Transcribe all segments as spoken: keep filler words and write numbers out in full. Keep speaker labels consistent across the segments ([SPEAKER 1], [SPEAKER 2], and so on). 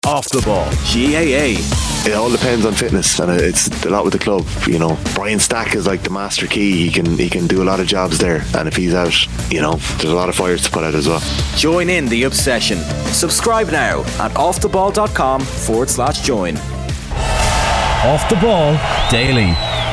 [SPEAKER 1] Off the Ball, G A A.
[SPEAKER 2] It all depends on fitness, and it's a lot with the club. You know, Brian Stack is like the master key. He can he can do a lot of jobs there, and if he's out, you know, there's a lot of fires to put out as well.
[SPEAKER 1] Join in the obsession. Subscribe now at offtheball.com forward slash join.
[SPEAKER 3] Off the Ball Daily.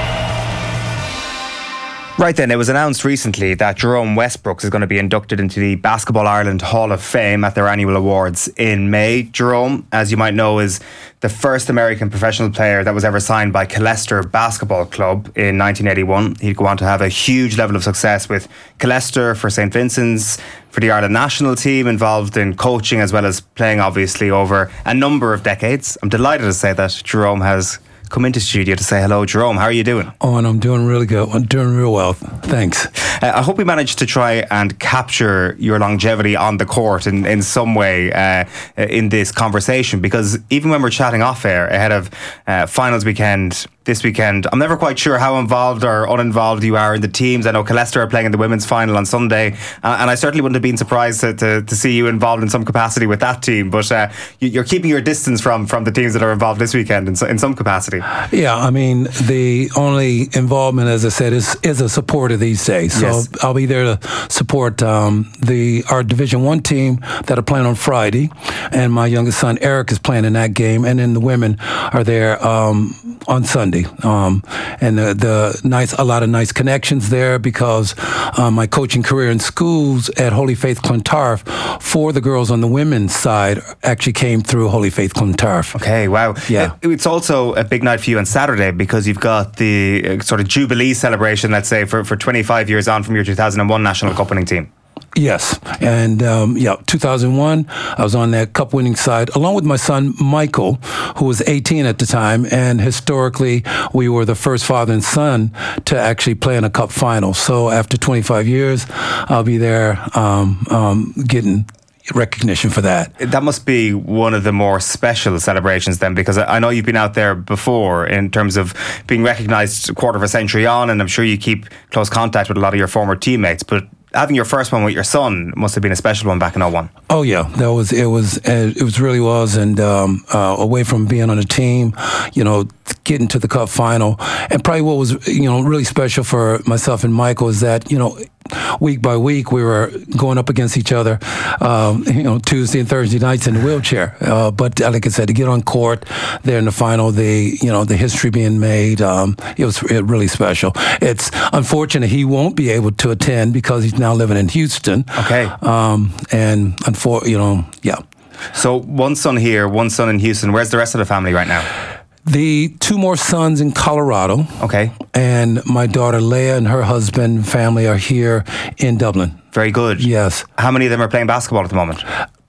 [SPEAKER 4] Right then, it was announced recently that Jerome Westbrooks is going to be inducted into the Basketball Ireland Hall of Fame at their annual awards in May. Jerome, as you might know, is the first American professional player that was ever signed by Killester Basketball Club in nineteen eighty-one. He'd go on to have a huge level of success with Killester, for Saint Vincent's, for the Ireland national team, involved in coaching as well as playing, obviously, over a number of decades. I'm delighted to say that Jerome has come into studio to say hello. Jerome, how are you doing?
[SPEAKER 5] Oh, and I'm doing really good. I'm doing real well. Thanks.
[SPEAKER 4] Uh, I hope we managed to try and capture your longevity on the court in, in some way uh, in this conversation, because even when we're chatting off air ahead of uh, finals weekend this weekend, I'm never quite sure how involved or uninvolved you are in the teams. I know Killester are playing in the women's final on Sunday, uh, and I certainly wouldn't have been surprised to, to, to see you involved in some capacity with that team, but uh, you're keeping your distance from, from the teams that are involved this weekend in, in some capacity.
[SPEAKER 5] Yeah, I mean, the only involvement, as I said, is is a supporter these days. So
[SPEAKER 4] Yes.
[SPEAKER 5] I'll be there to support um, the our Division One team that are playing on Friday, and my youngest son Eric is playing in that game, and then the women are there um, on Sunday. Um, and the, the nice, a lot of nice connections there, because um, my coaching career in schools at Holy Faith Clontarf for the girls on the women's side actually came through Holy Faith Clontarf.
[SPEAKER 4] Okay, wow.
[SPEAKER 5] Yeah.
[SPEAKER 4] It- It's also a big night for you on Saturday, because you've got the uh, sort of Jubilee celebration, let's say, for, for twenty-five years on from your two thousand one National Cup winning team.
[SPEAKER 5] Yes, and um, yeah, two thousand one, I was on that cup winning side along with my son Michael, who was eighteen at the time, and historically we were the first father and son to actually play in a cup final. So after twenty-five years, I'll be there um, um, getting recognition for that.
[SPEAKER 4] That must be one of the more special celebrations then, because I I know you've been out there before in terms of being recognised a quarter of a century on, and I'm sure you keep close contact with a lot of your former teammates, but having your first one with your son must have been a special one back in oh one.
[SPEAKER 5] Oh yeah, that was it was it was really was, and um, uh, away from being on a team, you know, getting to the cup final, and probably what was you know really special for myself and Michael is that you know week by week we were going up against each other, um, you know, Tuesday and Thursday nights in the wheelchair. Uh, but like I said, to get on court there in the final, the you know the history being made, um, it was really special. It's unfortunate he won't be able to attend because he's now living in Houston.
[SPEAKER 4] Okay.
[SPEAKER 5] Um, and unfor- you know, yeah.
[SPEAKER 4] So one son here, one son in Houston. Where's the rest of the family right now?
[SPEAKER 5] The two more sons in Colorado.
[SPEAKER 4] Okay.
[SPEAKER 5] And my daughter Leah and her husband and family are here in Dublin.
[SPEAKER 4] Very good.
[SPEAKER 5] Yes.
[SPEAKER 4] How many of them are playing basketball at the moment?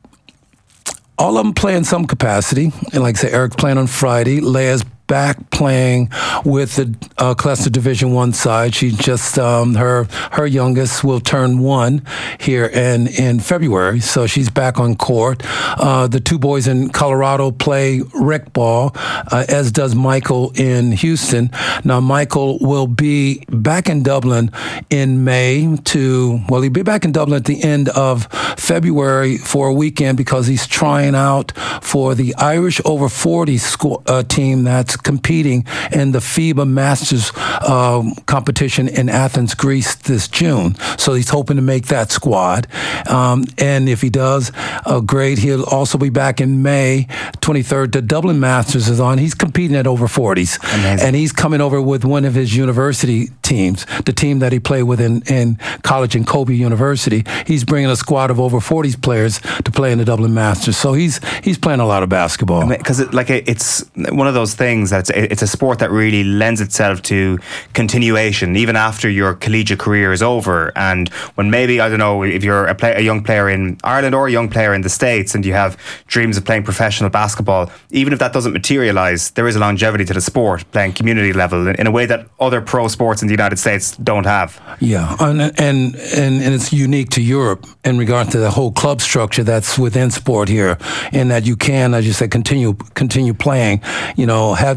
[SPEAKER 5] All of them play in some capacity. And like I say, Eric's playing on Friday. Leah's back playing with the uh, Killester Division One side. She just um, her her youngest will turn one here in in February, so she's back on court. Uh, the two boys in Colorado play rec ball, uh, as does Michael in Houston. Now Michael will be back in Dublin in May to well, he'll be back in Dublin at the end of February for a weekend because he's trying out for the Irish over forty squ- uh, team that's competing in the FIBA Masters uh, competition in Athens, Greece this June. So he's hoping to make that squad. Um, and if he does, uh, great. He'll also be back in May twenty-third. The Dublin Masters is on. He's competing at over forties.
[SPEAKER 4] Amazing.
[SPEAKER 5] And he's coming over with one of his university teams, the team that he played with in, in college in Kobe University. He's bringing a squad of over forty players to play in the Dublin Masters. So he's he's playing a lot of basketball.
[SPEAKER 4] Because it, like it's one of those things that it's, it's a sport that really lends itself to continuation even after your collegiate career is over. And when maybe, I don't know, if you're a, play, a young player in Ireland or a young player in the States and you have dreams of playing professional basketball, even if that doesn't materialise, there is a longevity to the sport, playing community level in a way that other pro sports in the United States don't have.
[SPEAKER 5] Yeah, and and and, and it's unique to Europe in regard to the whole club structure that's within sport here, in that you can, as you said, continue continue playing, you know, have that longevity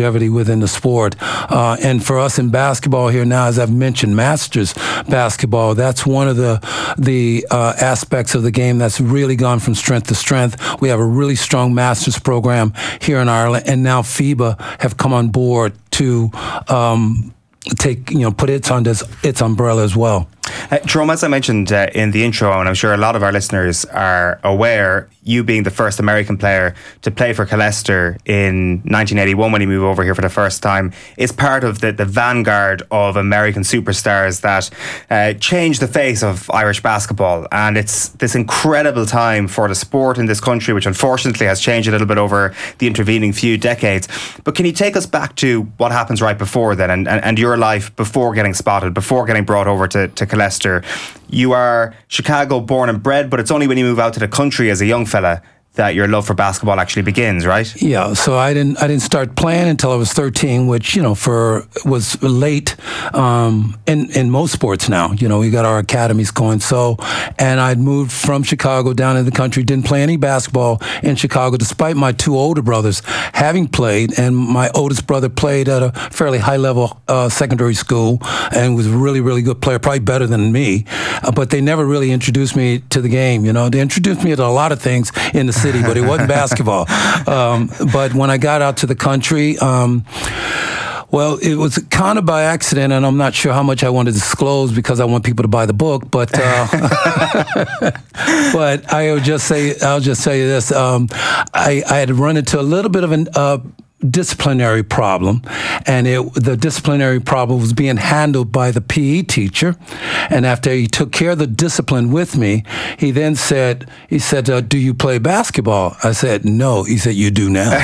[SPEAKER 5] longevity within the sport. Uh, and for us in basketball here now, as I've mentioned, Masters basketball, that's one of the the uh, aspects of the game that's really gone from strength to strength. We have a really strong Masters program here in Ireland, and now FIBA have come on board to um, take, you know, put its under its umbrella as well.
[SPEAKER 4] Uh, Jerome, as I mentioned uh, in the intro, and I'm sure a lot of our listeners are aware, you being the first American player to play for Killester in nineteen eighty-one when you moved over here for the first time, is part of the, the vanguard of American superstars that uh, changed the face of Irish basketball. And it's this incredible time for the sport in this country, which unfortunately has changed a little bit over the intervening few decades. But can you take us back to what happens right before then, and, and, and your life before getting spotted, before getting brought over to, to Killester? You are Chicago born and bred, but it's only when you move out to the country as a young fella that your love for basketball actually begins, right?
[SPEAKER 5] Yeah, so I didn't I didn't start playing until I was thirteen, which, you know, for was late um, in in most sports now. You know, we got our academies going. So, and I'd moved from Chicago down in the country, didn't play any basketball in Chicago, despite my two older brothers having played. And my oldest brother played at a fairly high level uh, secondary school and was a really, really good player, probably better than me. Uh, but they never really introduced me to the game. You know, they introduced me to a lot of things in the city, but it wasn't basketball. Um, but when I got out to the country, um, well, it was kind of by accident, and I'm not sure how much I want to disclose because I want people to buy the book. But uh, but I would just say, I'll just tell you this: um, I, I had run into a little bit of an uh, disciplinary problem, and it, the disciplinary problem was being handled by the P E teacher. And after he took care of the discipline with me, he then said, he said, uh, "Do you play basketball?" I said, "No." He said, "You do now."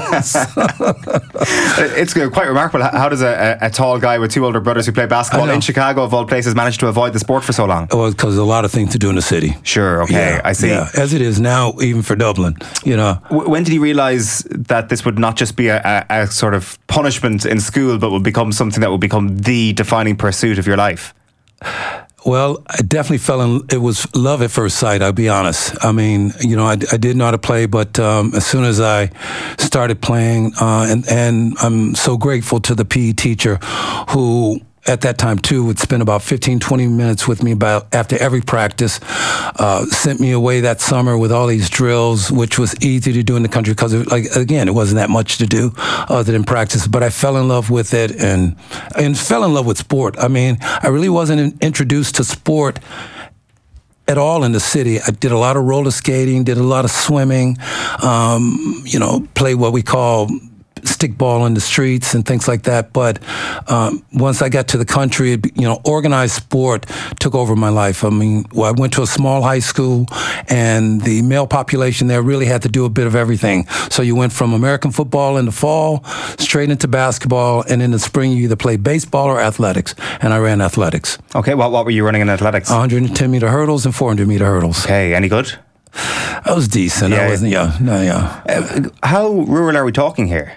[SPEAKER 4] It's quite remarkable. How does a, a tall guy with two older brothers who play basketball in Chicago, of all places, manage to avoid the sport for so long?
[SPEAKER 5] Well, because there's a lot of things to do in the city.
[SPEAKER 4] Sure, okay,
[SPEAKER 5] yeah,
[SPEAKER 4] I see.
[SPEAKER 5] Yeah, as it is now, even for Dublin, you know.
[SPEAKER 4] When did he realise that this would not just be a, a, a sort of punishment in school, but would become something that would become the defining pursuit of your life?
[SPEAKER 5] Well, I definitely fell in, it was love at first sight, I'll be honest. I mean, you know, I, I did know how to play, but um, as soon as I started playing, uh, and, and I'm so grateful to the P E teacher who, at that time, too, would spend about fifteen, twenty minutes with me about after every practice, uh, sent me away that summer with all these drills, which was easy to do in the country because, like, again, it wasn't that much to do other than practice. But I fell in love with it and and fell in love with sport. I mean, I really wasn't introduced to sport at all in the city. I did a lot of roller skating, did a lot of swimming, um, you know, played what we call stickball in the streets and things like that. But um, once I got to the country, it, you know, organized sport took over my life. I mean, well, I went to a small high school, and the male population there really had to do a bit of everything. So you went from American football in the fall straight into basketball, and in the spring you either played baseball or athletics. And I ran athletics.
[SPEAKER 4] Okay, well, what were you running in athletics?
[SPEAKER 5] one hundred ten meter hurdles and four hundred meter hurdles.
[SPEAKER 4] Okay, any good?
[SPEAKER 5] I was decent.
[SPEAKER 4] Yeah.
[SPEAKER 5] I wasn't, yeah, no, yeah.
[SPEAKER 4] Uh, how rural are we talking here?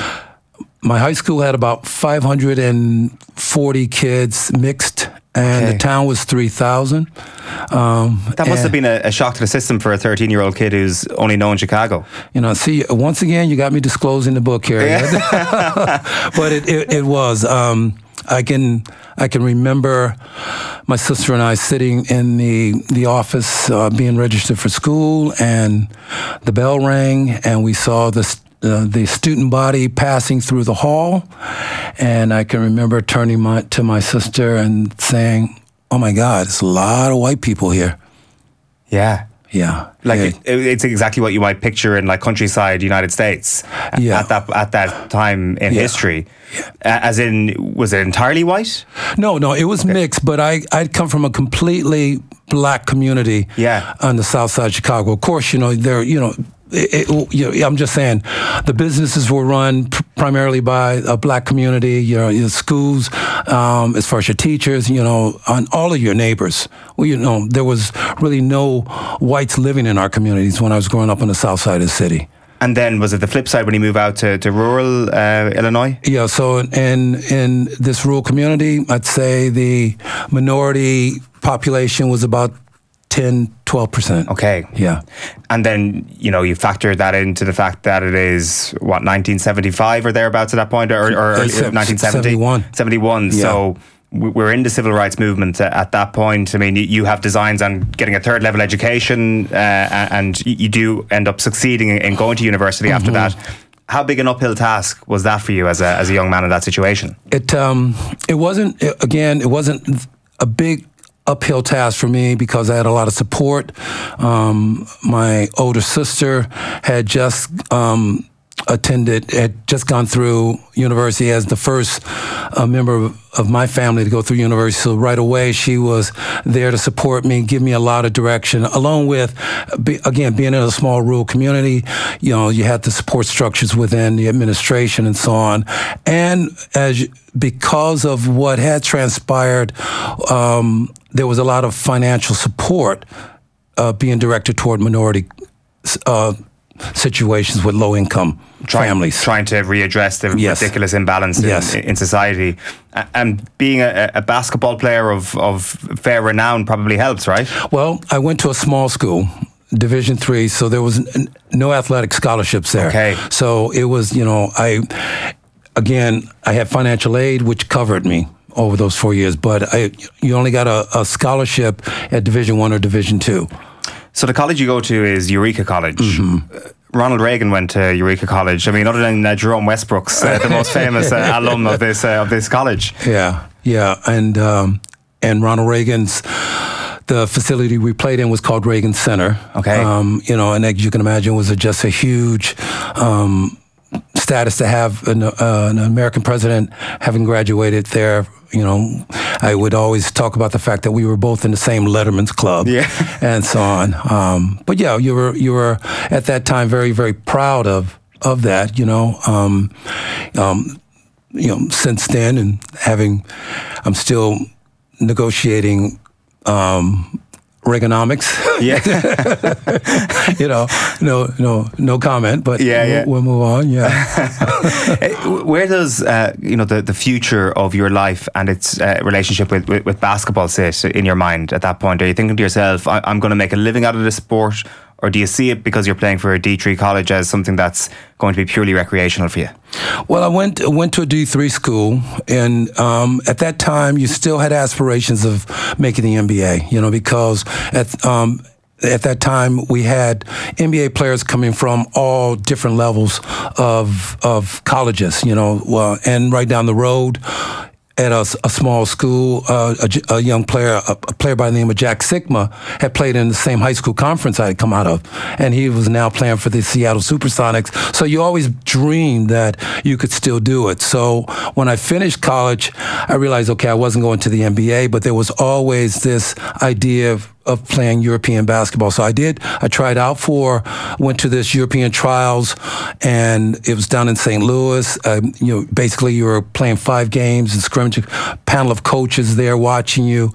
[SPEAKER 5] My high school had about five hundred forty kids mixed, and
[SPEAKER 4] Okay.
[SPEAKER 5] the town was three thousand. Um,
[SPEAKER 4] That must
[SPEAKER 5] and,
[SPEAKER 4] have been a, a shock to the system for a thirteen-year-old kid who's only known Chicago.
[SPEAKER 5] You know, see, once again, you got me disclosing the book here. But it, it, it was. Um, I can I can remember my sister and I sitting in the the office uh, being registered for school, and the bell rang, and we saw the uh, the student body passing through the hall, and I can remember turning my, to my sister and saying, "Oh my God, there's a lot of white people here."
[SPEAKER 4] Yeah.
[SPEAKER 5] Yeah,
[SPEAKER 4] Like
[SPEAKER 5] yeah.
[SPEAKER 4] it, it's exactly what you might picture in like countryside United States
[SPEAKER 5] Yeah.
[SPEAKER 4] at that at that time in
[SPEAKER 5] Yeah.
[SPEAKER 4] history. Uh, As in, was it entirely white?
[SPEAKER 5] No, no, it was mixed, but I, I'd come from a completely black community
[SPEAKER 4] Yeah.
[SPEAKER 5] on the south side of Chicago. Of course, you know, there, you know, it, it, you know, I'm just saying, the businesses were run pr- primarily by a black community. You know, your schools, um, as far as your teachers, you know, on all of your neighbors. Well, you know, there was really no whites living in our communities when I was growing up on the south side of the city.
[SPEAKER 4] And then was it the flip side when you move out to, to rural uh, Illinois?
[SPEAKER 5] Yeah, so in in this rural community, I'd say the minority population was about ten, twelve percent.
[SPEAKER 4] Okay.
[SPEAKER 5] Yeah.
[SPEAKER 4] And then, you know, you factor that into the fact that it is, what, nineteen seventy-five or thereabouts at that point, or, or
[SPEAKER 5] Uh, se-
[SPEAKER 4] nineteen seventy?
[SPEAKER 5] seventy-one.
[SPEAKER 4] seventy-one.
[SPEAKER 5] Yeah.
[SPEAKER 4] So w- we're in the civil rights movement at, at that point. I mean, you, you have designs on getting a third level education, uh, and you, you do end up succeeding in, in going to university after
[SPEAKER 5] Mm-hmm.
[SPEAKER 4] that. How big an uphill task was that for you as a, as a young man in that situation?
[SPEAKER 5] It um it wasn't again it wasn't a big uphill task for me because I had a lot of support. Um, my older sister had just um, attended, had just gone through university as the first uh, member of, of my family to go through university. So right away, she was there to support me, give me a lot of direction, along with, be, again, being in a small rural community, you know, you had the support structures within the administration and so on. And as you, because of what had transpired, um, there was a lot of financial support uh, being directed toward minority uh, situations with low-income
[SPEAKER 4] Trying,
[SPEAKER 5] families.
[SPEAKER 4] Trying to readdress the
[SPEAKER 5] Yes.
[SPEAKER 4] ridiculous imbalance in,
[SPEAKER 5] Yes.
[SPEAKER 4] in society. A- And being a, a basketball player of, of fair renown probably helps, right?
[SPEAKER 5] Well, I went to a small school, Division three, so there was n- no athletic scholarships there.
[SPEAKER 4] Okay.
[SPEAKER 5] So it was, you know, I, again, I had financial aid, which covered me over those four years, but I, you only got a, a scholarship at Division one or Division two.
[SPEAKER 4] So the college you go to is Eureka College.
[SPEAKER 5] Mm-hmm.
[SPEAKER 4] Uh, Ronald Reagan went to Eureka College. I mean, other than uh, Jerome Westbrook's uh, the most famous uh, alum of this uh, of this college.
[SPEAKER 5] Yeah, yeah, and um, and Ronald Reagan's the facility we played in was called Reagan Center.
[SPEAKER 4] Okay,
[SPEAKER 5] um, you know, and as you can imagine, was a, just a huge um, status to have an, uh, an American president having graduated there. You know, I would always talk about the fact that we were both in the same Letterman's Club,
[SPEAKER 4] yeah,
[SPEAKER 5] and so on. Um, but yeah, you were you were at that time very very proud of of that. You know, um, um, you know, since then and having, I'm still negotiating um, Reaganomics.
[SPEAKER 4] Yeah,
[SPEAKER 5] you know, no no no comment. But
[SPEAKER 4] yeah,
[SPEAKER 5] we'll,
[SPEAKER 4] yeah.
[SPEAKER 5] we'll move on. Yeah.
[SPEAKER 4] Where does uh, you know the, the future of your life and its uh, relationship with, with, with basketball sit in your mind at that point? Are you thinking to yourself, I, I'm going to make a living out of this sport, or do you see it because you're playing for a D three college as something that's going to be purely recreational for you?
[SPEAKER 5] Well, I went went to a D three school, and um, at that time, you still had aspirations of making the N B A. You know, because at um, at that time we had N B A players coming from all different levels of of colleges. You know, well, and right down the road, at a, a small school, uh, a, a young player, a, a player by the name of Jack Sigma, had played in the same high school conference I had come out of, and he was now playing for the Seattle Supersonics. So you always dreamed that you could still do it. So when I finished college, I realized, okay, I wasn't going to the N B A, but there was always this idea of of playing European basketball. So I did, I tried out for, went to this European trials, and it was down in Saint Louis. Um, you know, basically you were playing five games and scrimmage, panel of coaches there watching you.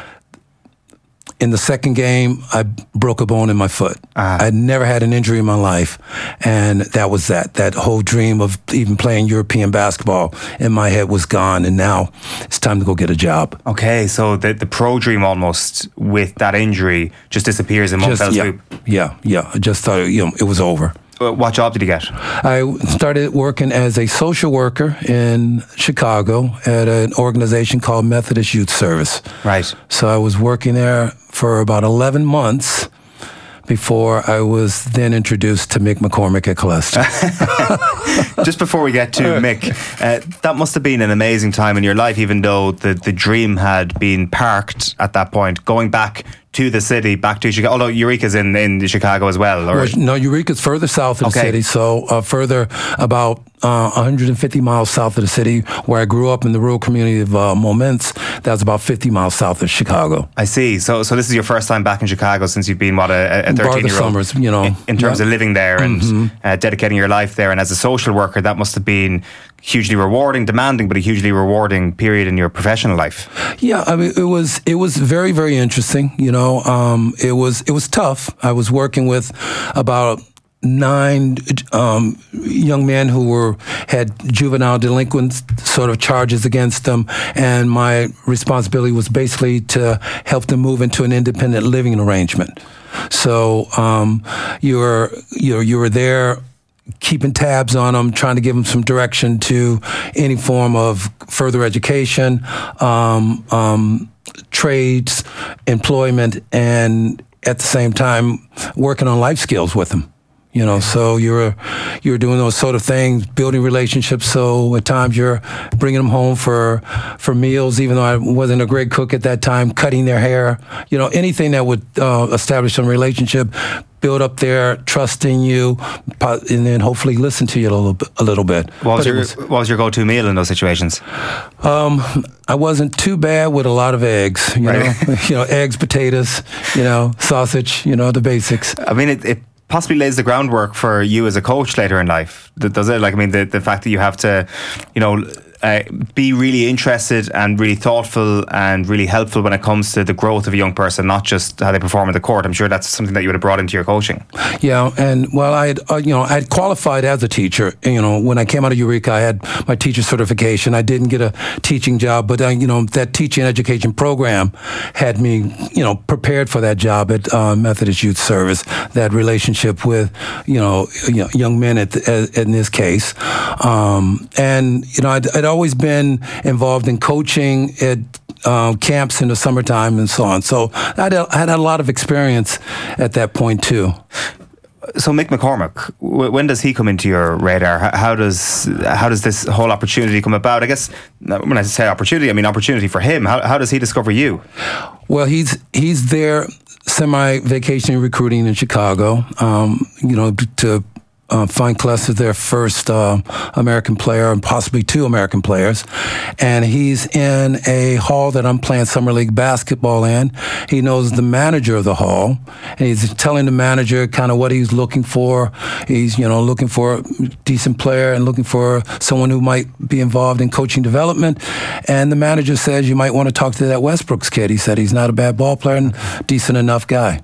[SPEAKER 5] In the second game, I broke a bone in my foot.
[SPEAKER 4] Ah.
[SPEAKER 5] I'd never had an injury in my life, and that was that. That whole dream of even playing European basketball in my head was gone, and now it's time to go get a job.
[SPEAKER 4] Okay, so the the pro dream almost with that injury just disappears in one
[SPEAKER 5] Just,
[SPEAKER 4] fell
[SPEAKER 5] yeah,
[SPEAKER 4] swoop.
[SPEAKER 5] yeah, yeah. I just thought, you know, it was over.
[SPEAKER 4] Uh, What job did you get?
[SPEAKER 5] I started working as a social worker in Chicago at an organization called Methodist Youth Service.
[SPEAKER 4] Right.
[SPEAKER 5] So I was working there for about eleven months before I was then introduced to Mick McCormick at Colesta.
[SPEAKER 4] Just before we get to Mick, uh, that must have been an amazing time in your life, even though the, the dream had been parked at that point, going back to the city, back to Chicago, although Eureka's in, in Chicago as well. Or?
[SPEAKER 5] Well, no, Eureka's further south of the
[SPEAKER 4] Okay.
[SPEAKER 5] city, so uh, further about uh, one hundred fifty miles south of the city, where I grew up in the rural community of uh, Moments. That's about fifty miles south of Chicago.
[SPEAKER 4] I see. So so this is your first time back in Chicago since you've been, what, a
[SPEAKER 5] Bar the
[SPEAKER 4] thirteen-year-old?
[SPEAKER 5] summers, you know.
[SPEAKER 4] In, in terms
[SPEAKER 5] Yeah.
[SPEAKER 4] of living there and mm-hmm. uh, dedicating your life there. And as a social worker, that must have been hugely rewarding, demanding, but a hugely rewarding period in your professional life.
[SPEAKER 5] Yeah, I mean, it was it was very very interesting. You know, um, it was it was tough. I was working with about nine um, young men who were had juvenile delinquent sort of charges against them, and my responsibility was basically to help them move into an independent living arrangement. So um, you're you're you were there, keeping tabs on them, trying to give them some direction to any form of further education, um, um, trades, employment, and at the same time working on life skills with them. You know, so you're you're doing those sort of things, building relationships. So at times you're bringing them home for for meals, even though I wasn't a great cook at that time. Cutting their hair, you know, anything that would uh, establish some relationship, build up their trust in you, and then hopefully listen to you a little bit. A little bit.
[SPEAKER 4] What was, your, was, what was your go-to meal in those situations?
[SPEAKER 5] Um, I wasn't too bad with a lot of eggs. You right. know, you know, eggs, potatoes, you know, sausage. You know, the basics.
[SPEAKER 4] I mean, it. it possibly lays the groundwork for you as a coach later in life, does it? Like, I mean, the, the fact that you have to, you know, uh, be really interested and really thoughtful and really helpful when it comes to the growth of a young person, not just how they perform in the court. I'm sure that's something that you would have brought into your coaching.
[SPEAKER 5] Yeah, and well, I had, uh, you know, I had qualified as a teacher. You know, when I came out of Eureka, I had my teacher certification. I didn't get a teaching job, but uh, you know, that teaching education program had me, you know, prepared for that job at uh, Methodist Youth Service. That relationship with, you know, young men at the, in this case, um, and you know, I'd, I'd always been involved in coaching at um, camps in the summertime and so on. So I'd, I had a lot of experience at that point too.
[SPEAKER 4] So Mick McCormack, when does he come into your radar? How does how does this whole opportunity come about? I guess when I say opportunity, I mean opportunity for him. How how does he discover you?
[SPEAKER 5] Well, he's he's there semi-vacation recruiting in Chicago. Um, you know, to Uh, find Kless as their first uh, American player and possibly two American players. And he's in a hall that I'm playing Summer League basketball in. He knows the manager of the hall, and he's telling the manager kind of what he's looking for. He's, you know, looking for a decent player and looking for someone who might be involved in coaching development. And the manager says, you might want to talk to that Westbrooks kid. He said he's not a bad ball player and decent enough guy.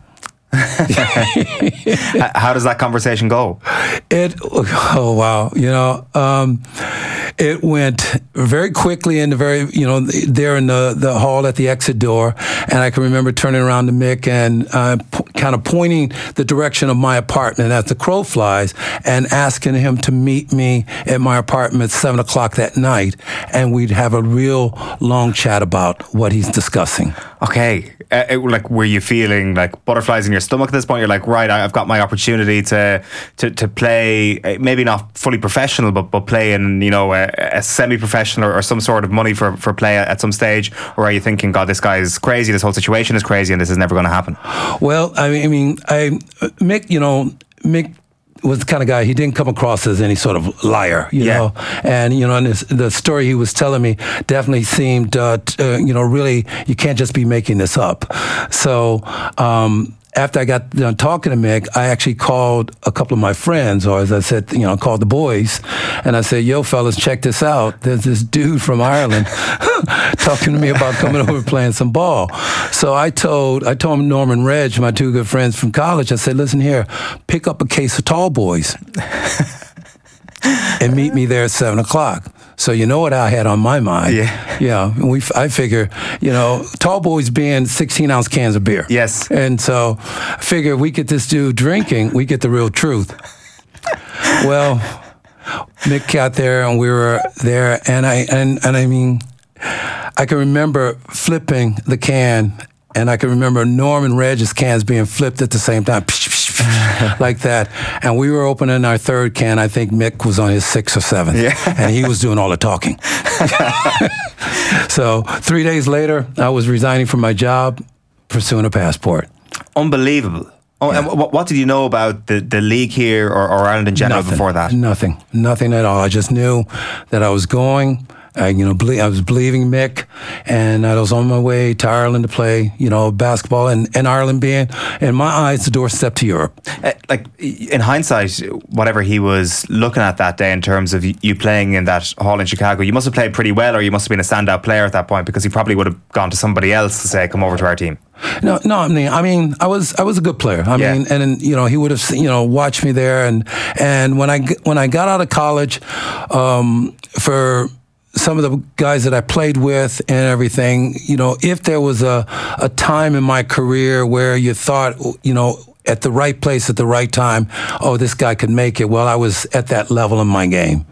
[SPEAKER 4] How does that conversation go?
[SPEAKER 5] It oh wow, you know, um, it went very quickly in the very you know there in the, the hall at the exit door, and I can remember turning around to Mick and uh, p- kind of pointing the direction of my apartment as the crow flies, and asking him to meet me at my apartment at seven o'clock that night, and we'd have a real long chat about what he's discussing.
[SPEAKER 4] Okay, uh, it, like were you feeling like butterflies in your stomach at this point? You're like, right, I've got my opportunity to to, to play, maybe not fully professional, but but play in, you know, a, a semi-professional or, or some sort of money for, for play at some stage? Or are you thinking, God, this guy is crazy, this whole situation is crazy, and this is never going to happen?
[SPEAKER 5] Well, I mean, I mean, I Mick, you know, Mick was the kind of guy, he didn't come across as any sort of liar, you yeah. know. And, you know, and this, the story he was telling me definitely seemed, uh, t- uh, you know, really, you can't just be making this up. So, um, after I got done talking to Mick, I actually called a couple of my friends, or as I said, you know, I called the boys, and I said, yo, fellas, check this out. There's this dude from Ireland talking to me about coming over and playing some ball. So I told I told Norman Reg, my two good friends from college, I said, listen here, pick up a case of Tall Boys and meet me there at seven o'clock. So you know what I had on my mind.
[SPEAKER 4] Yeah.
[SPEAKER 5] Yeah. We, I figure, you know, Tall Boys being sixteen ounce cans of beer.
[SPEAKER 4] Yes.
[SPEAKER 5] And so I figure if we get this dude drinking, we get the real truth. Well, Mick got there and we were there, and I and, and I mean, I can remember flipping the can, and I can remember Norman Reg's cans being flipped at the same time. Like that. And we were opening our third can. I think Mick was on his sixth or seventh. Yeah. And he was doing all the talking. So three days later, I was resigning from my job, pursuing a passport.
[SPEAKER 4] Unbelievable. Oh, yeah. And what, what did you know about the, the league here or, or Ireland in general
[SPEAKER 5] Nothing.
[SPEAKER 4] before that?
[SPEAKER 5] Nothing. Nothing at all. I just knew that I was going. I, you know, ble- I was believing Mick, and I was on my way to Ireland to play, you know, basketball, and, and Ireland being, in my eyes, the doorstep to Europe.
[SPEAKER 4] Uh, like, in hindsight, whatever he was looking at that day in terms of you playing in that hall in Chicago, you must have played pretty well, or you must have been a standout player at that point, because he probably would have gone to somebody else to say, come over to our team.
[SPEAKER 5] No, no. I mean, I mean, I was, I was a good player. I
[SPEAKER 4] Yeah.
[SPEAKER 5] mean, and, and you know, he would have, you know, watched me there, and and when I g- when I got out of college, um, for some of the guys that I played with and everything, you know, if there was a a time in my career where you thought, you know, at the right place at the right time, oh, this guy could make it. Well, I was at that level in my game.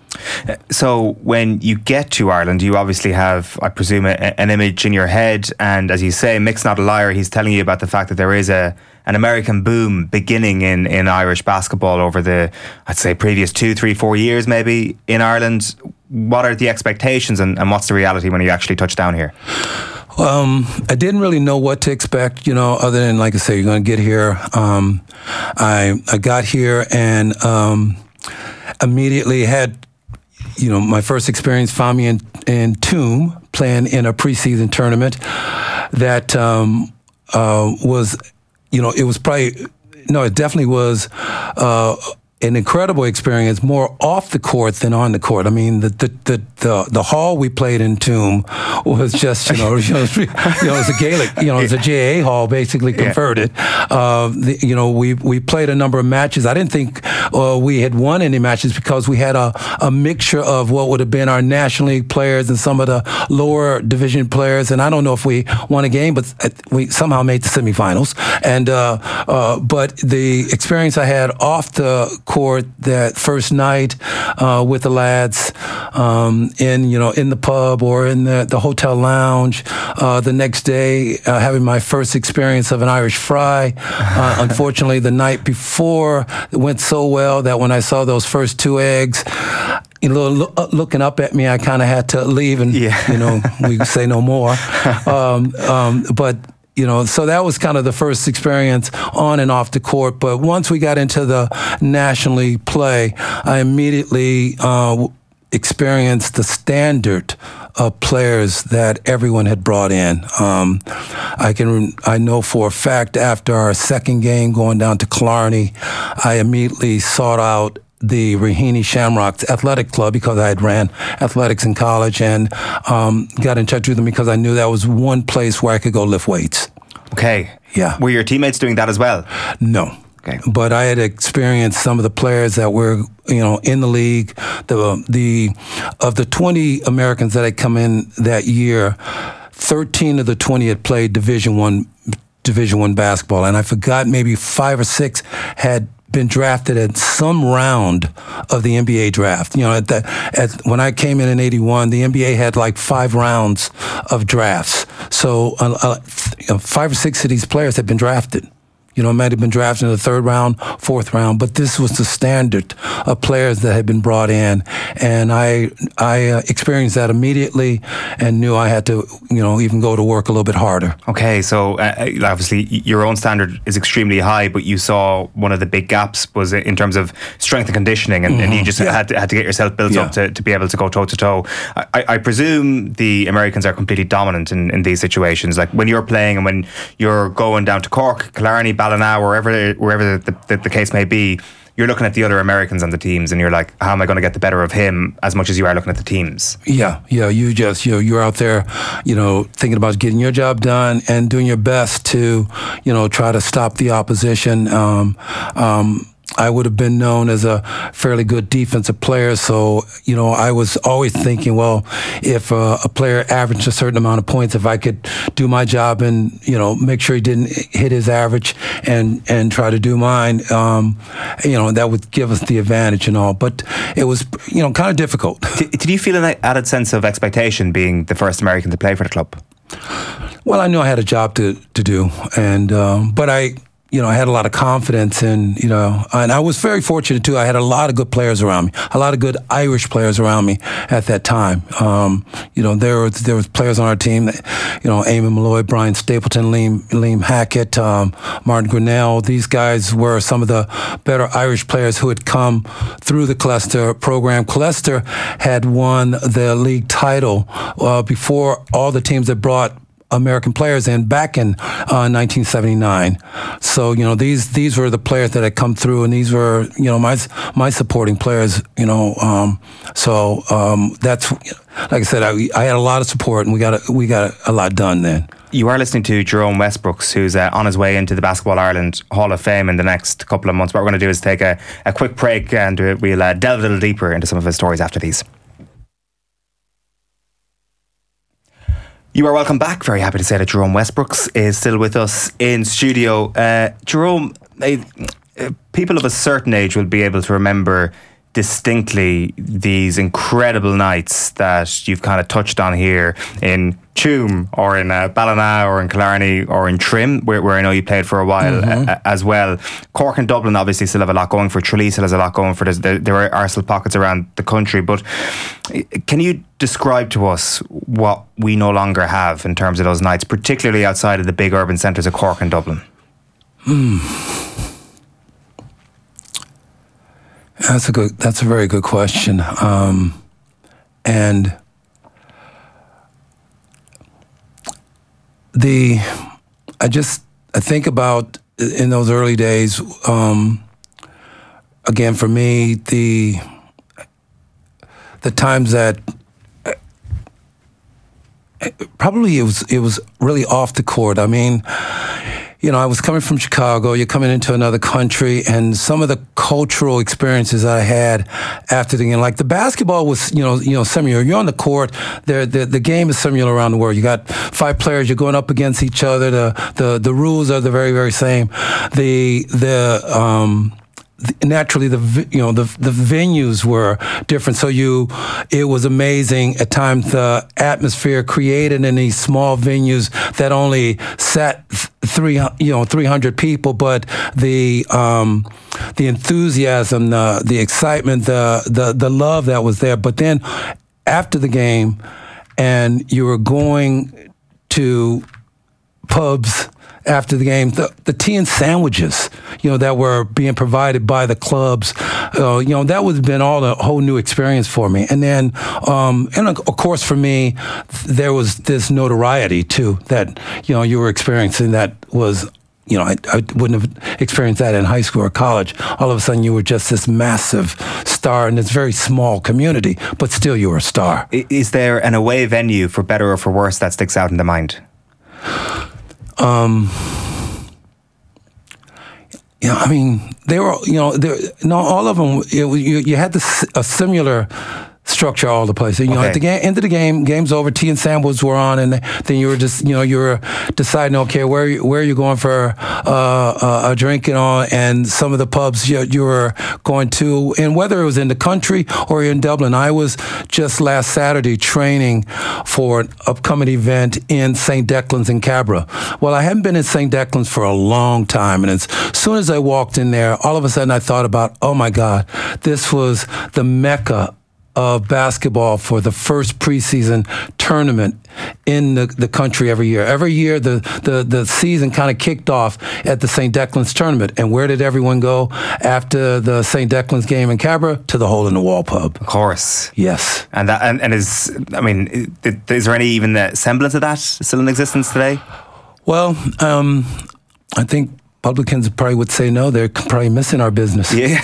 [SPEAKER 4] So when you get to Ireland, you obviously have, I presume, a, an image in your head. And as you say, Mick's not a liar. He's telling you about the fact that there is a an American boom beginning in, in Irish basketball over the, I'd say, previous two, three, four years maybe in Ireland. What are the expectations and, and what's the reality when you actually touch down here?
[SPEAKER 5] Um, I didn't really know what to expect, you know, other than, like I say, you're going to get here. Um, I I got here and um, immediately had, you know, my first experience found me in, in Tuam playing in a preseason tournament that um, uh, was, you know, it was probably, no, it definitely was uh, an incredible experience, more off the court than on the court. I mean, the the the the, the hall we played in Tuam was just, you know, you know, you know, it was a Gaelic, you know, it was a J A hall basically converted. Yeah. Uh, the, you know, we we played a number of matches. I didn't think uh, we had won any matches because we had a, a mixture of what would have been our National League players and some of the lower division players. And I don't know if we won a game, but we somehow made the semifinals. And uh, uh, but the experience I had off the court that first night uh, with the lads um, in you know in the pub or in the, the hotel lounge. Uh, the next day, uh, having my first experience of an Irish fry. Uh, unfortunately, the night before it went so well that when I saw those first two eggs, you know, lo- looking up at me, I kind of had to leave and yeah. you know we say no more. Um, um, but. You know, so that was kind of the first experience on and off the court. But once we got into the National League play, I immediately uh, experienced the standard of players that everyone had brought in. Um, I can, I know for a fact after our second game going down to Killarney, I immediately sought out the Raheny Shamrocks Athletic Club because I had ran athletics in college and um, got in touch with them because I knew that was one place where I could go lift weights.
[SPEAKER 4] Okay.
[SPEAKER 5] Yeah.
[SPEAKER 4] Were your teammates doing that as well?
[SPEAKER 5] No.
[SPEAKER 4] Okay.
[SPEAKER 5] But I had experienced some of the players that were, you know, in the league. The the of the twenty Americans that had come in that year, thirteen of the twenty had played Division One Division One basketball, and I forgot maybe five or six had been drafted at some round of the N B A draft. You know, at the, at, when I came in in eighty-one, the N B A had like five rounds of drafts. So uh, uh, five or six of these players had been drafted. You know, might have been drafted in the third round, fourth round, but this was the standard of players that had been brought in, and I I uh, experienced that immediately, and knew I had to, you know, even go to work a little bit harder.
[SPEAKER 4] Okay, so uh, obviously your own standard is extremely high, but you saw one of the big gaps was in terms of strength and conditioning, and, mm-hmm. and you just yeah. had to had to get yourself built yeah. up to, to be able to go toe to toe. I, I presume the Americans are completely dominant in, in these situations. Like when you're playing and when you're going down to Cork, Killarney, Ballina, wherever wherever the, the, the case may be, you're looking at the other Americans on the teams and you're like, how am I going to get the better of him, as much as you are looking at the teams? Yeah,
[SPEAKER 5] yeah, you just, you know, you're out there, you know, thinking about getting your job done and doing your best to, you know, try to stop the opposition. Um, um, I would have been known as a fairly good defensive player, so, you know, I was always thinking, well, if uh, a player averaged a certain amount of points, if I could do my job and, you know, make sure he didn't hit his average and, and try to do mine, um, you know, that would give us the advantage and all. But it was, you know, kind of difficult.
[SPEAKER 4] Did, did you feel an added sense of expectation being the first American to play for the club?
[SPEAKER 5] Well, I knew I had a job to, to do, and um, but I... You know, I had a lot of confidence in, you know, and I was very fortunate too. I had a lot of good players around me, a lot of good Irish players around me at that time. Um, you know, there was there was players on our team that, you know, Eamon Malloy, Brian Stapleton, Liam, Liam Hackett, um, Martin Grinnell. These guys were some of the better Irish players who had come through the Colester program. Colester had won the league title uh, before all the teams that brought American players in back in uh, nineteen seventy-nine. So, you know, these these were the players that had come through, and these were, you know, my my supporting players, you know. Um, so um, that's, like I said, I, I had a lot of support, and we got a, we got a, a lot done then.
[SPEAKER 4] You are listening to Jerome Westbrooks, who's uh, on his way into the Basketball Ireland Hall of Fame in the next couple of months. What we're going to do is take a, a quick break, and we'll uh, delve a little deeper into some of his stories after these. You are welcome back. Very happy to say that Jerome Westbrooks is still with us in studio. Uh, Jerome, uh, people of a certain age will be able to remember distinctly these incredible nights that you've kind of touched on here in Tuam or in uh, Ballina or in Killarney or in Trim, where, where I know you played for a while mm-hmm. uh, as well. Cork and Dublin obviously still have a lot going for. Tralee still has a lot going for. There, there are still pockets around the country. But can you describe to us what we no longer have in terms of those nights, particularly outside of the big urban centres of Cork and Dublin?
[SPEAKER 5] Hmm. That's a good. That's a very good question, um, and the I just I think about in those early days. Um, again, for me, the the times that probably it was it was really off the court. I mean. You know, I was coming from Chicago, you're coming into another country, and some of the cultural experiences I had after the game, like the basketball was, you know, you know, similar. You're on the court, the, the, the game is similar around the world. You got five players, you're going up against each other. The, the, the rules are the very, very same. The, the, um, naturally, the you know the the venues were different. So you, it was amazing at times the atmosphere created in these small venues that only sat three you know three hundred people, but the um, the enthusiasm, the the excitement, the the the love that was there. But then after the game, and you were going to pubs. After the game, the, the tea and sandwiches, you know, that were being provided by the clubs, uh, you know, that would have been all a whole new experience for me. And then, um, and of course, for me, there was this notoriety too that, you know, you were experiencing that was, you know, I, I wouldn't have experienced that in high school or college. All of a sudden, you were just this massive star in this very small community, but still you were a star.
[SPEAKER 4] Is there an away venue, for better or for worse, that sticks out in the mind?
[SPEAKER 5] Um, you know, I mean, they were, you know, no, all of them, it, you, you had this, a similar structure all the place. You know,
[SPEAKER 4] okay.
[SPEAKER 5] At the game, end of the game, game's over, tea and sandwiches were on, and then you were just, you know, you were deciding, okay, where where are you going for uh, a drink and all, and some of the pubs you, you were going to, and whether it was in the country or in Dublin. I was just last Saturday training for an upcoming event in Saint Declan's in Cabra. Well, I hadn't been in Saint Declan's for a long time, and as soon as I walked in there, all of a sudden I thought about, oh my God, this was the Mecca of basketball for the first preseason tournament in the, the country every year. Every year, the, the, the season kind of kicked off at the Saint Declan's tournament. And where did everyone go after the Saint Declan's game in Cabra? To the Hole in the Wall pub.
[SPEAKER 4] Of course.
[SPEAKER 5] Yes.
[SPEAKER 4] And that and, and is, I mean, is there any even semblance of that still in existence today?
[SPEAKER 5] Well, um, I think publicans probably would say no. They're probably missing our business.
[SPEAKER 4] Yeah.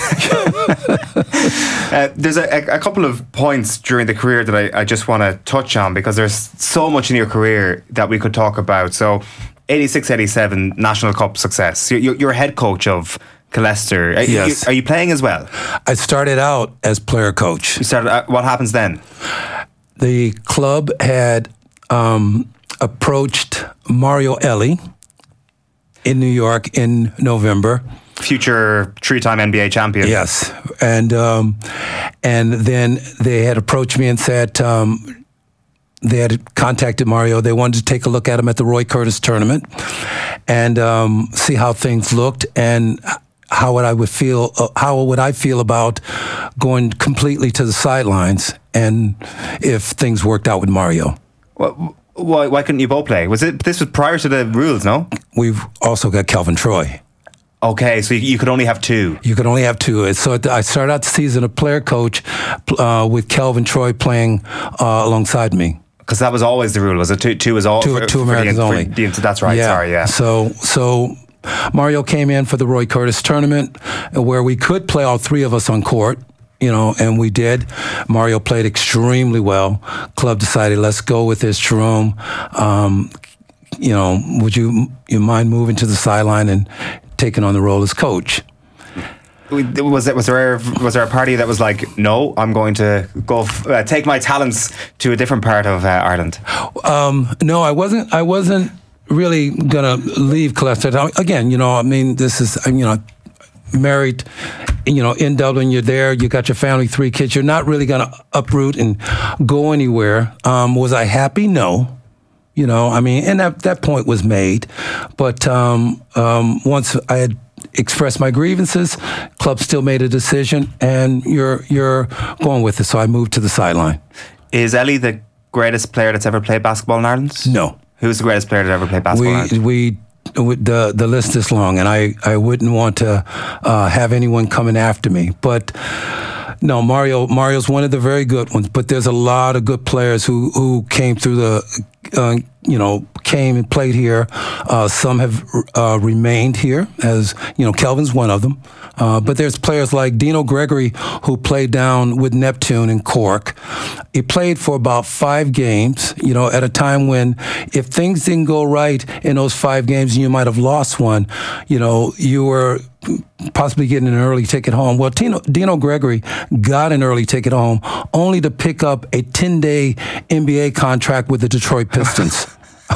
[SPEAKER 4] uh, there's a, a couple of points during the career that I, I just want to touch on, because there's so much in your career that we could talk about. So, eighty-six eighty-seven National Cup success. You're, you're head coach of Killester. Are,
[SPEAKER 5] yes.
[SPEAKER 4] you, are you playing as well?
[SPEAKER 5] I started out as player coach.
[SPEAKER 4] You started. Uh, what happens then?
[SPEAKER 5] The club had um, approached Mario Elie in New York in November.
[SPEAKER 4] Future three-time N B A champion.
[SPEAKER 5] Yes, and um, and then they had approached me and said um, they had contacted Mario. They wanted to take a look at him at the Roy Curtis tournament and um, see how things looked and how would I would feel. Uh, how would I feel about going completely to the sidelines, and if things worked out with Mario.
[SPEAKER 4] Well, why why couldn't you both play? Was it this was prior to the rules? No.
[SPEAKER 5] We've also got Kelvin Troy.
[SPEAKER 4] Okay, so you could only have two.
[SPEAKER 5] You could only have two. So I started out the season a player coach uh, with Kelvin Troy playing uh, alongside me.
[SPEAKER 4] Because that was always the rule, was it? Two, two was all
[SPEAKER 5] two,
[SPEAKER 4] for,
[SPEAKER 5] two
[SPEAKER 4] for
[SPEAKER 5] Americans
[SPEAKER 4] the,
[SPEAKER 5] only.
[SPEAKER 4] The, that's right.
[SPEAKER 5] Yeah.
[SPEAKER 4] Sorry, yeah.
[SPEAKER 5] So, so Mario came in for the Roy Curtis tournament, where we could play all three of us on court. You know, and we did. Mario played extremely well. Club decided, let's go with this, Jerome. Um, you know, would you you mind moving to the sideline and taking on the role as coach?
[SPEAKER 4] Was it was there was there a party that was like, no, I'm going to go f- uh, take my talents to a different part of uh, Ireland?
[SPEAKER 5] Um, no, I wasn't. I wasn't really gonna leave Colchester. Again, you know, I mean, this is you know, married. You know, in Dublin, you're there. You got your family, three kids. You're not really gonna uproot and go anywhere. Um, was I happy? No. You know, I mean, and that that point was made, but um, um, once I had expressed my grievances, club still made a decision, and you're you're going with it. So I moved to the sideline.
[SPEAKER 4] Is Ellie the greatest player that's ever played basketball in Ireland?
[SPEAKER 5] No.
[SPEAKER 4] Who's the greatest player that ever played basketball
[SPEAKER 5] we,
[SPEAKER 4] in Ireland?
[SPEAKER 5] We the the list is long, and I, I wouldn't want to uh, have anyone coming after me. But no, Mario Mario's one of the very good ones. But there's a lot of good players who, who came through the, uh, you know, came and played here. Uh, some have uh, remained here, as you know, Kelvin's one of them. Uh, but there's players like Dino Gregory, who played down with Neptune in Cork. He played for about five games, you know, at a time when if things didn't go right in those five games and you might have lost one, you know, you were possibly getting an early ticket home. Well, Dino, Dino Gregory got an early ticket home only to pick up a ten-day N B A contract with the Detroit Pistons.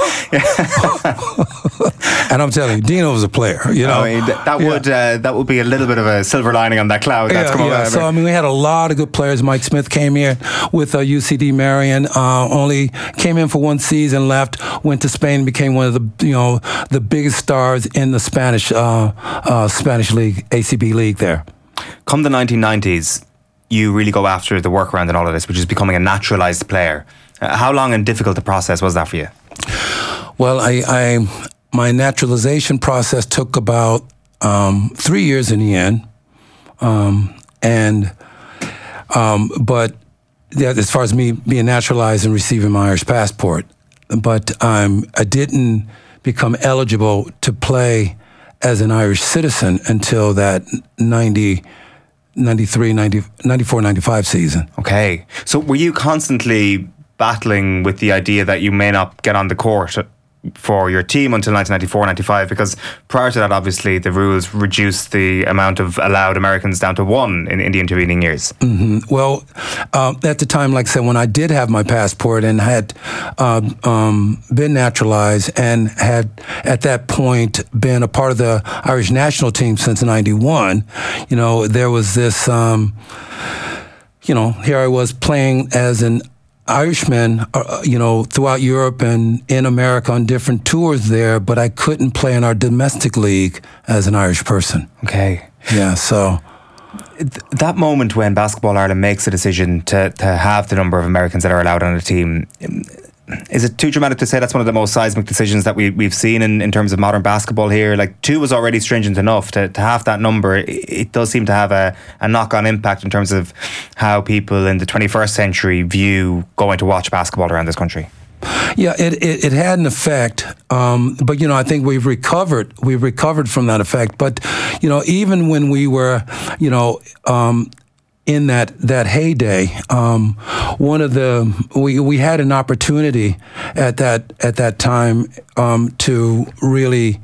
[SPEAKER 5] And I'm telling you, Dino was a player. You know,
[SPEAKER 4] I mean, th- that would
[SPEAKER 5] yeah.
[SPEAKER 4] uh, that would be a little bit of a silver lining on that cloud. That's
[SPEAKER 5] yeah,
[SPEAKER 4] come
[SPEAKER 5] yeah.
[SPEAKER 4] over.
[SPEAKER 5] So I mean, we had a lot of good players. Mike Smith came here with uh, U C D Marion. Uh, only came in for one season, left, went to Spain, became one of the you know the biggest stars in the Spanish uh, uh, Spanish league, A C B league there.
[SPEAKER 4] Come the nineteen nineties, you really go after the workaround and all of this, which is becoming a naturalised player. Uh, how long and difficult the process was that for you?
[SPEAKER 5] Well, I, I my naturalization process took about um, three years in the end, um, and um, but yeah, as far as me being naturalized and receiving my Irish passport, but um, I didn't become eligible to play as an Irish citizen until that ninety, ninety-three, ninety, ninety-four, ninety-five season.
[SPEAKER 4] Okay, so were you constantly battling with the idea that you may not get on the court for your team until nineteen ninety-four, ninety-five, because prior to that, obviously, the rules reduced the amount of allowed Americans down to one in, in the intervening years?
[SPEAKER 5] Mm-hmm. Well, uh, at the time, like I said, when I did have my passport and had uh, um, been naturalized and had, at that point, been a part of the Irish national team since ninety-one, you know, there was this, um, you know, here I was playing as an Irishmen, uh, you know, throughout Europe and in America on different tours there, but I couldn't play in our domestic league as an Irish person.
[SPEAKER 4] Okay.
[SPEAKER 5] Yeah, so...
[SPEAKER 4] That moment when Basketball Ireland makes a decision to, to have the number of Americans that are allowed on a team, is it too dramatic to say that's one of the most seismic decisions that we, we've seen in, in terms of modern basketball here? Like, two was already stringent enough. To, to have that number, it, it does seem to have a, a knock-on impact in terms of how people in the twenty-first century view going to watch basketball around this country.
[SPEAKER 5] Yeah, it, it, it had an effect, um, but, you know, I think we've recovered. We've recovered from that effect. But, you know, even when we were, you know... Um, in that, that heyday, um, one of the we we had an opportunity at that at that time um, to really,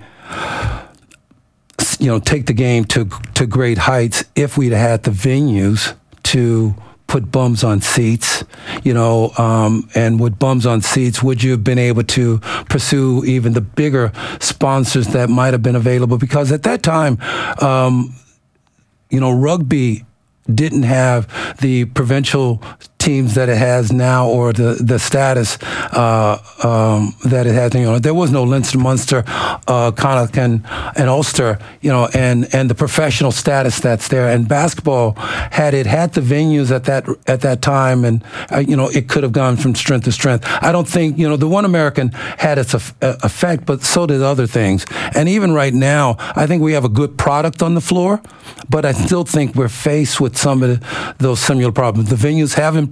[SPEAKER 5] you know, take the game to to great heights if we'd had the venues to put bums on seats, you know, um, and with bums on seats, would you have been able to pursue even the bigger sponsors that might have been available? Because at that time, um, you know, rugby didn't have the provincial teams that it has now, or the the status uh, um, that it has. You know, there was no Leinster, Munster, uh, Connacht, and, and Ulster. You know, and, and the professional status that's there. And basketball, had it had the venues at that at that time, and uh, you know, it could have gone from strength to strength. I don't think you know the One American had its effect, but so did other things. And even right now, I think we have a good product on the floor, but I still think we're faced with some of the, those similar problems. The venues have improved.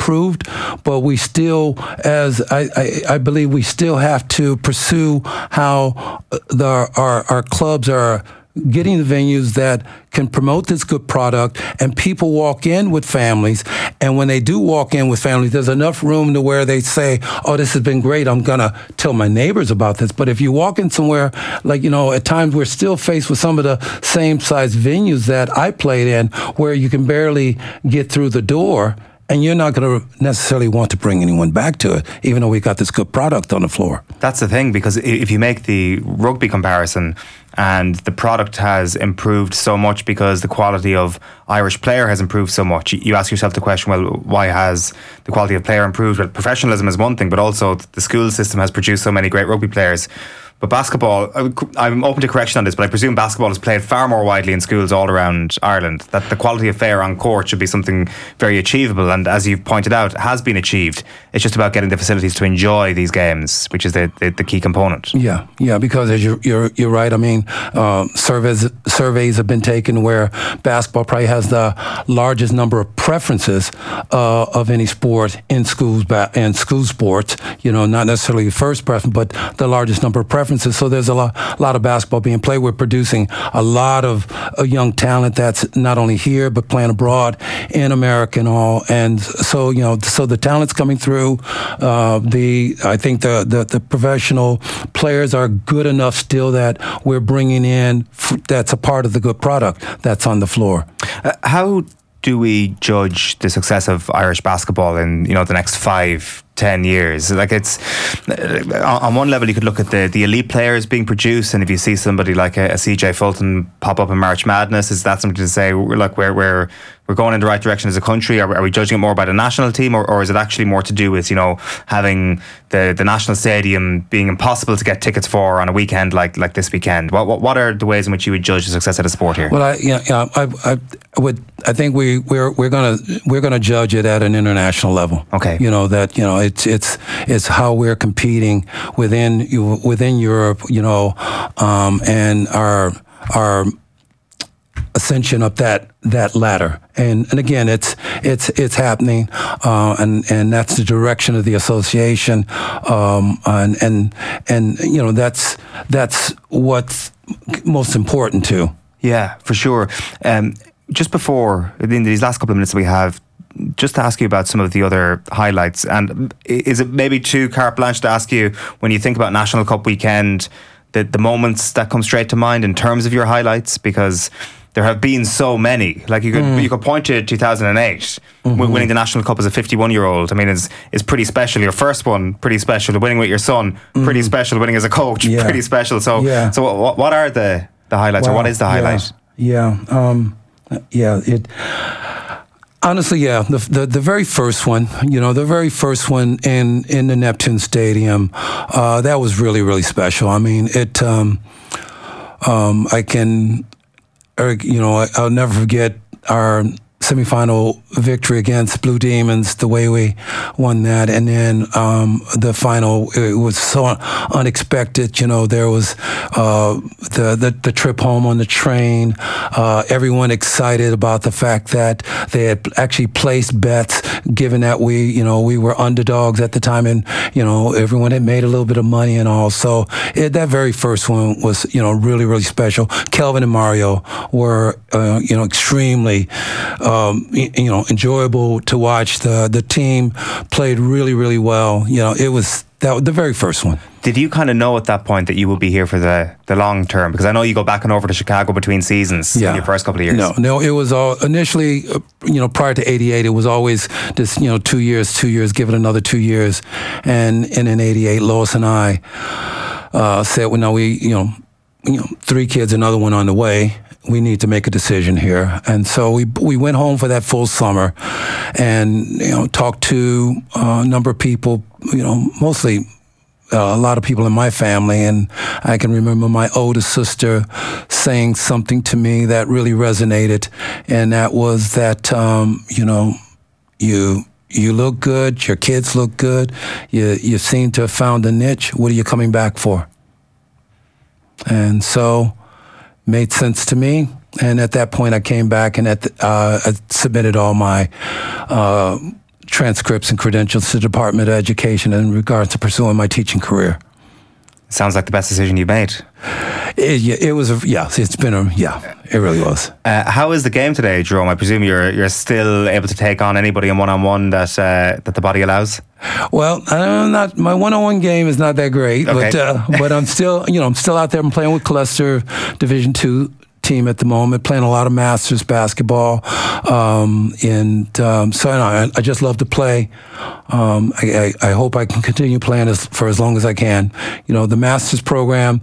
[SPEAKER 5] improved, but we still, as I, I, I believe, we still have to pursue how the, our our clubs are getting the venues that can promote this good product, and people walk in with families, and when they do walk in with families, there's enough room to where they say, oh, this has been great, I'm going to tell my neighbors about this. But if you walk in somewhere, like, you know, at times we're still faced with some of the same size venues that I played in, where you can barely get through the door, and you're not going to necessarily want to bring anyone back to it, even though we got this good product on the floor.
[SPEAKER 4] That's the thing, because if you make the rugby comparison, and the product has improved so much because the quality of Irish player has improved so much, you ask yourself the question, well, why has the quality of player improved? Well, professionalism is one thing, but also the school system has produced so many great rugby players. But basketball, I'm open to correction on this, but I presume basketball is played far more widely in schools all around Ireland. That the quality of player on court should be something very achievable, and as you've pointed out, has been achieved. It's just about getting the facilities to enjoy these games, which is the, the, the key component.
[SPEAKER 5] Yeah, yeah, because as you're you're, you're right. I mean, uh, surveys surveys have been taken where basketball probably has the largest number of preferences uh, of any sport in schools in school sports. You know, not necessarily the first preference, but the largest number of preferences. So there's a lot, a lot of basketball being played. We're producing a lot of uh, young talent that's not only here but playing abroad in America and all. And so, you know, so the talent's coming through. Uh, the I think the, the the professional players are good enough still that we're bringing in. That's a part of the good product that's on the floor.
[SPEAKER 4] Uh, how do we judge the success of Irish basketball in, you know, the next five, ten years? Like, it's on one level you could look at the, the elite players being produced, and if you see somebody like a, a C J Fulton pop up in March Madness, is that something to say, like, we're we're we're going in the right direction as a country? Are, are we judging it more by the national team, or, or is it actually more to do with, you know, having the, the national stadium being impossible to get tickets for on a weekend like like this weekend? What what, what are the ways in which you would judge the success of the sport here?
[SPEAKER 5] Well, I yeah, yeah I, I would I think we we're we're gonna we're gonna judge it at an international level.
[SPEAKER 4] Okay,
[SPEAKER 5] you know that you know it's it's it's how we're competing within within Europe, you know, um, and our our ascension up that that ladder. And and again, it's it's it's happening, uh, and and that's the direction of the association, um, and and and you know that's that's what's most important too.
[SPEAKER 4] Yeah, for sure. Um, just before in these last couple of minutes we have, just to ask you about some of the other highlights, and is it maybe too carte blanche to ask you, when you think about National Cup weekend, the the moments that come straight to mind in terms of your highlights? Because there have been so many. Like, you could mm. you could point to two thousand eight, mm-hmm. winning the National Cup as a fifty-one-year-old. I mean, it's it's pretty special. Your first one, pretty special. Winning with your son, mm. pretty special. Winning as a coach, yeah. pretty special. So, yeah. so what, what are the, the highlights, well, or what is the highlight?
[SPEAKER 5] Yeah, yeah, um, yeah. It honestly, yeah. The, the the very first one, you know, the very first one in in the Neptune Stadium, uh, that was really really special. I mean, it. Um, um, I can. Eric, you know, I'll never forget our semifinal victory against Blue Demons, the way we won that. And then um, the final, it was so unexpected. You know, there was uh, the, the the trip home on the train, uh, everyone excited about the fact that they had actually placed bets, given that we, you know, we were underdogs at the time, and, you know, everyone had made a little bit of money and all. So it, that very first one was, you know, really, really special. Kelvin and Mario were, uh, you know, extremely, um, you know, enjoyable to watch. The the team played really, really well. You know, it was that the very first one.
[SPEAKER 4] Did you kind of know at that point that you would be here for the, the long term? Because I know you go back and over to Chicago between seasons yeah. in your first couple of years.
[SPEAKER 5] No, no, it was all initially, uh, you know, prior to eighty-eight, it was always this, you know, two years, two years, give it another two years. And, and in eighty-eight, Lois and I uh, said, well, no, we, you know, you know, three kids, another one on the way. We need to make a decision here. And so we we went home for that full summer and, you know, talked to a number of people, you know, mostly Uh, a lot of people in my family, and I can remember my oldest sister saying something to me that really resonated, and that was that, um, you know, you you look good, your kids look good, you you seem to have found a niche. What are you coming back for? And so, made sense to me. And at that point, I came back and at the, uh, I submitted all my Uh, transcripts and credentials to the Department of Education in regards to pursuing my teaching career.
[SPEAKER 4] Sounds like the best decision you've made.
[SPEAKER 5] It, yeah, it was a yeah. It's been a yeah. It really was.
[SPEAKER 4] Uh, how is the game today, Jerome? I presume you're you're still able to take on anybody in one on one that uh, that the body allows.
[SPEAKER 5] Well, I'm not. My one on one game is not that great,
[SPEAKER 4] Okay.
[SPEAKER 5] but uh, but I'm still you know I'm still out there. I'm playing with Colester Division Two team at the moment, playing a lot of Masters basketball, um, and um, so I, I just love to play. Um, I, I, I hope I can continue playing as, for as long as I can. You know, the Masters program.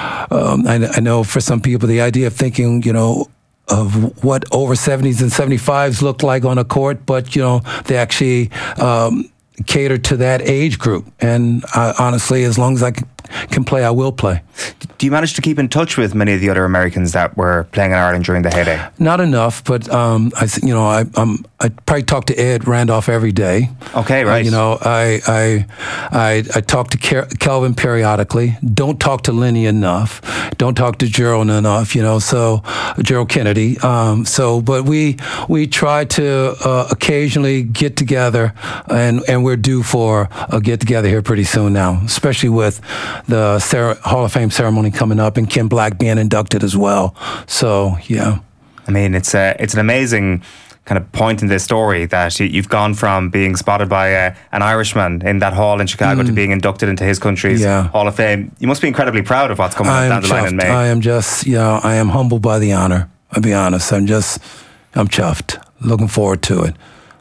[SPEAKER 5] Um, I, I know for some people, the idea of thinking, you know, of what over seventies and seventy-fives look like on a court, but you know, they actually um, cater to that age group. And I, honestly, as long as I can, can play, I will play.
[SPEAKER 4] Do you manage to keep in touch with many of the other Americans that were playing in Ireland during the heyday?
[SPEAKER 5] Not enough, but um, I, th- you know, I, I'm, I probably talk to Ed Randolph every day.
[SPEAKER 4] Okay, right.
[SPEAKER 5] Uh, you know, I, I, I, I talk to Ker- Kelvin periodically. Don't talk to Lenny enough. Don't talk to Gerald enough. You know, so Gerald Kennedy. Um, so, but we we try to uh, occasionally get together, and and we're due for a get together here pretty soon now, especially with the Sarah, Hall of Fame ceremony coming up and Ken Black being inducted as well. So, yeah.
[SPEAKER 4] I mean, it's a, it's an amazing kind of point in this story that you- you've gone from being spotted by uh, an Irishman in that hall in Chicago to being inducted into his country's
[SPEAKER 5] Yeah.
[SPEAKER 4] Hall of Fame. You must be incredibly proud of what's coming
[SPEAKER 5] I
[SPEAKER 4] up
[SPEAKER 5] am
[SPEAKER 4] down the line in
[SPEAKER 5] chuffed.
[SPEAKER 4] May.
[SPEAKER 5] I am just, you know, I am humbled by the honor. I'll be honest. I'm just, I'm chuffed. Looking forward to it.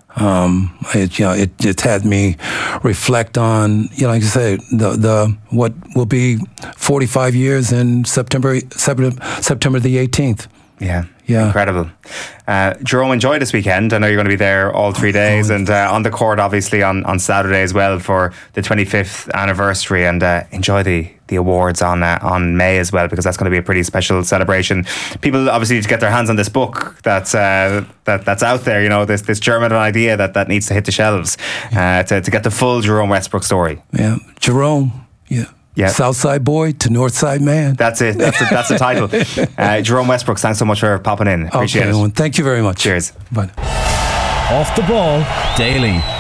[SPEAKER 5] Um, it, you know, it, it had me reflect on, you know, like I say, the, the, what will be forty-five years in September, September, September the eighteenth.
[SPEAKER 4] Yeah.
[SPEAKER 5] Yeah.
[SPEAKER 4] Incredible. Uh, Jerome, enjoy this weekend. I know you're going to be there all three days and uh, on the court, obviously, on, on Saturday as well for the twenty-fifth anniversary, and uh, enjoy the, the awards on uh, on May as well, because that's going to be a pretty special celebration. People obviously need to get their hands on this book that's uh, that that's out there, you know, this this German idea that, that needs to hit the shelves uh, to, to get the full Jerome Westbrook story.
[SPEAKER 5] Yeah. Jerome. Yeah.
[SPEAKER 4] Yeah.
[SPEAKER 5] Southside boy to Northside man.
[SPEAKER 4] That's it. That's the, that's the title. Uh, Jerome Westbrook, thanks so much for popping in. Appreciate
[SPEAKER 5] okay,
[SPEAKER 4] it.
[SPEAKER 5] well, thank you very much.
[SPEAKER 4] Cheers.
[SPEAKER 5] Bye.
[SPEAKER 3] Off the Ball Daily.